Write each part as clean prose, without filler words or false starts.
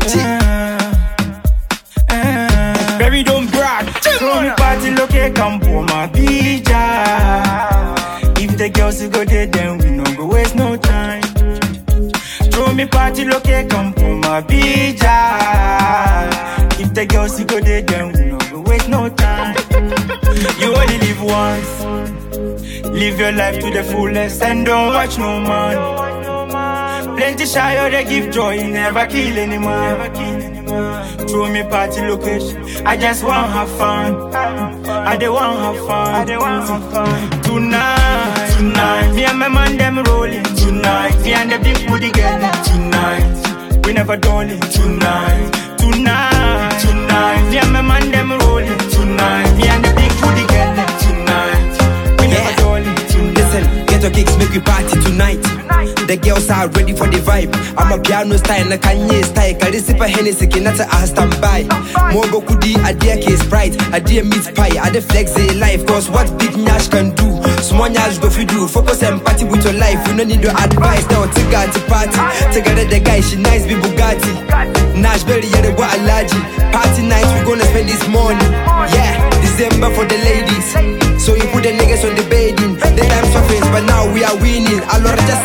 Baby, don't brag. Throw me party, look, come for my bija. If the girls go there, then we no go waste no time. Throw me party, look, come for my bija. If the girls go there, then we no go waste no time. You only live once. Live your life to the fullest and don't watch no man. Plenty shy, they give joy, never kill anyone. Throw me party location, I just want have fun. I don't want have fun. Tonight, me and my man them rolling. Tonight, me and the big booty girl. Tonight, we never dolly. Tonight, me and my man them rolling. Tonight, me and the big booty girl. Tonight, we never dolly. Listen, get your kicks, make we party tonight. The girls are ready for the vibe. I'm a piano style, a Kanye style. Kalisipa Hennessy, Kinata, I stand by. Mogo Kudi, a dear case Sprite, a dear meat pie, a de flex a life. Cause what Big Nash can do, small Nash go for do. Focus and party with your life, you don't need your advice. Now take her to party, together the guy, she nice, be Bugatti. Nash Berry, yeah, the what allergy. Party nights, we gonna spend this money. Yeah, December for the ladies. So you put the niggas on the bedding. The times of face, but now we are winning. I love just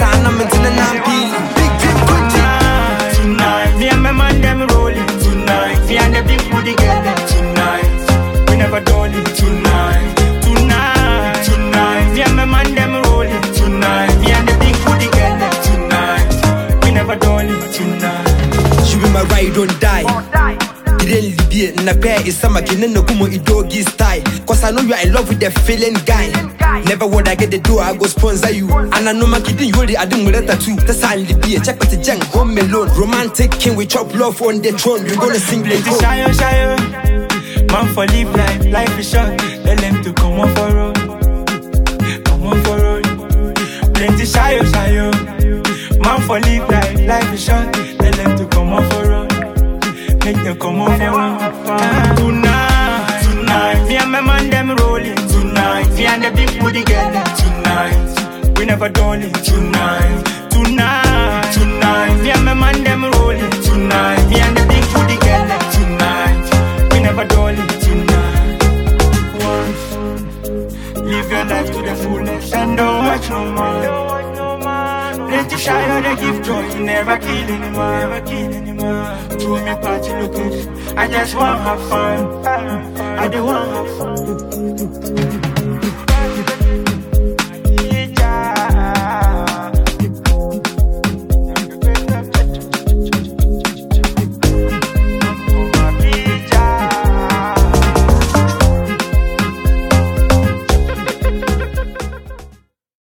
Tonight, me and my man them rolling. Tonight, me and the big booty girl. Tonight, we never dolly. Tonight, me and my man them rolling. Tonight, me and the big booty girl. Tonight, we never dolly. Tonight, she be my ride, don't die. Didn't leave in a pair is some again no kumo doggy style. Cause I know you are in love with the feeling guy. Never would I get the door, I go sponsor you. And I know my kid you already I didn't let too. That's how I be a check with the junk, home alone. Romantic king, we chop love on the throne. We're gonna sing the go. Shire. Man for live life is short. Tell them to come on for road. Come on for road. Plenty shire. Man for live life is short. Tell them to come on for road. Make them come on for road. Tonight, me and my man them rolling. Tonight, me and the big booty girl. Tonight, we never dolly. Tonight, me and my man them rolling. Tonight, me and the big booty girl. Tonight, we never dolly. Tonight, once, live your life to the fullest and don't watch no more. Plenty shy, they give joy, never kill anyone. Throw me party location, I just want have fun. I don't want have fun.